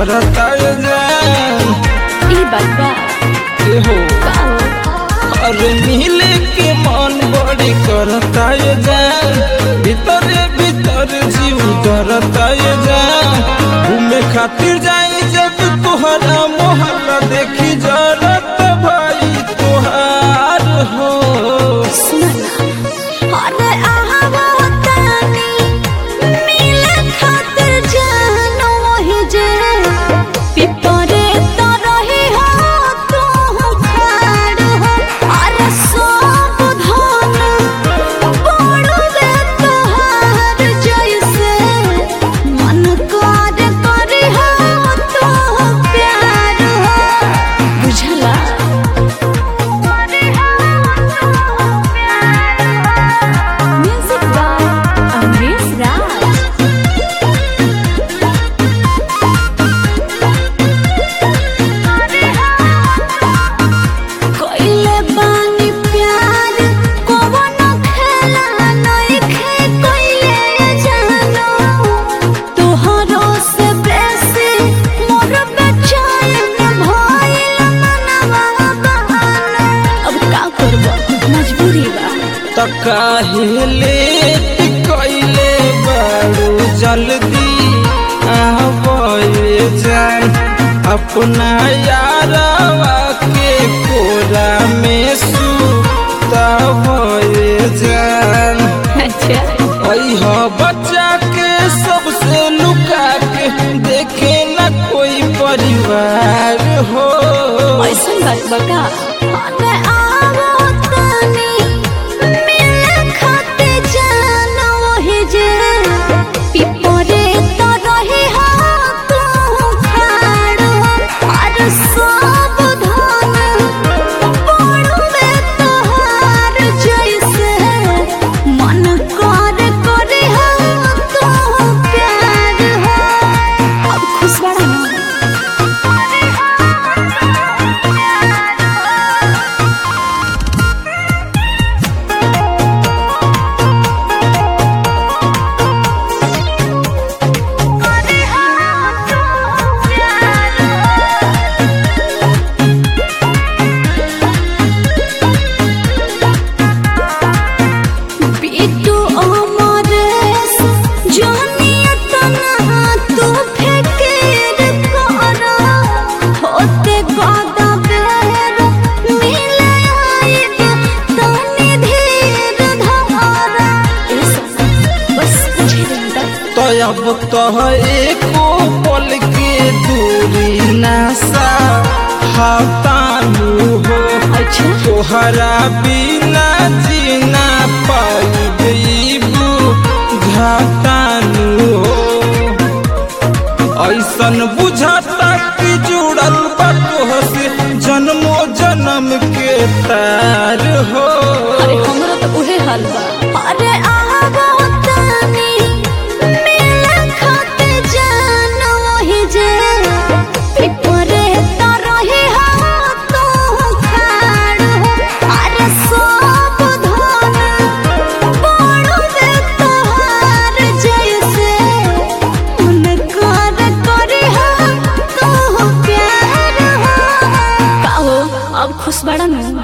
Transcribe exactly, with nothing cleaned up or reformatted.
करता जान ई बाबा के हो का हो अरे मिले के मन बड़ी करता जान भीतरे भीतर जीव डरता जान घूमे खातिर जाई जब तुहरा मोहल्ला देखी जरत भाई तुहार हो सुना अरे आवा तानी मिले खातिर जानो वही जे पिपरे तो रही हो तू खाड़ हो अरे सब धन बड़ो दे तोहार जैसे मन कर करी हो तो प्यार हो बुझला Music by Amrish Raj. कोइले बानी प्यार कोवनो खेला नइखे कोइले जानो तोहरो से बेसी मोर बेचैन भइल मनवा बहाना अब का करबो मजबूरी बा त काहे लेट कइले बारू जल्दी आवे जान अपना यारवा के कोरा में सुतावे जान अच्छा अइह बच्चा के सबसे लुका के देखे न कोई परिवार हो ऐसन बात बका अरे आवो तनी मिले खाते जानो वही जे पिपरे तो रही हो तू खाड़ हो अरे सब धन बड़ो में तोहार जैसे मन कर करे हो तू प्यार हो अब खुश बड़ा ना बिट्टू अमरेश जानिया तना तू फिकिर कर होते गादा बेर मिले आइब तनी धीर धर बस मुझे रंदा तो अब तो एको पल के दूरी नासा हाथानु हो अच्छा तोहरा बिना जीना पाइबू घाटानु हो ऐसन बुझाता कि जुड़ल बा तोहसे जन्मो जन्म के तार हो अरे हमरा तो उहे हाल बा अरे आवा तनी मिले खाते जानो वही जे पिपरे तो रही हो तू खाड़ हो अरे सब धन बड़ो दे तोहार जैसे मन कर करी हो तू प्यार हो का हो अब खुश बड़ा ना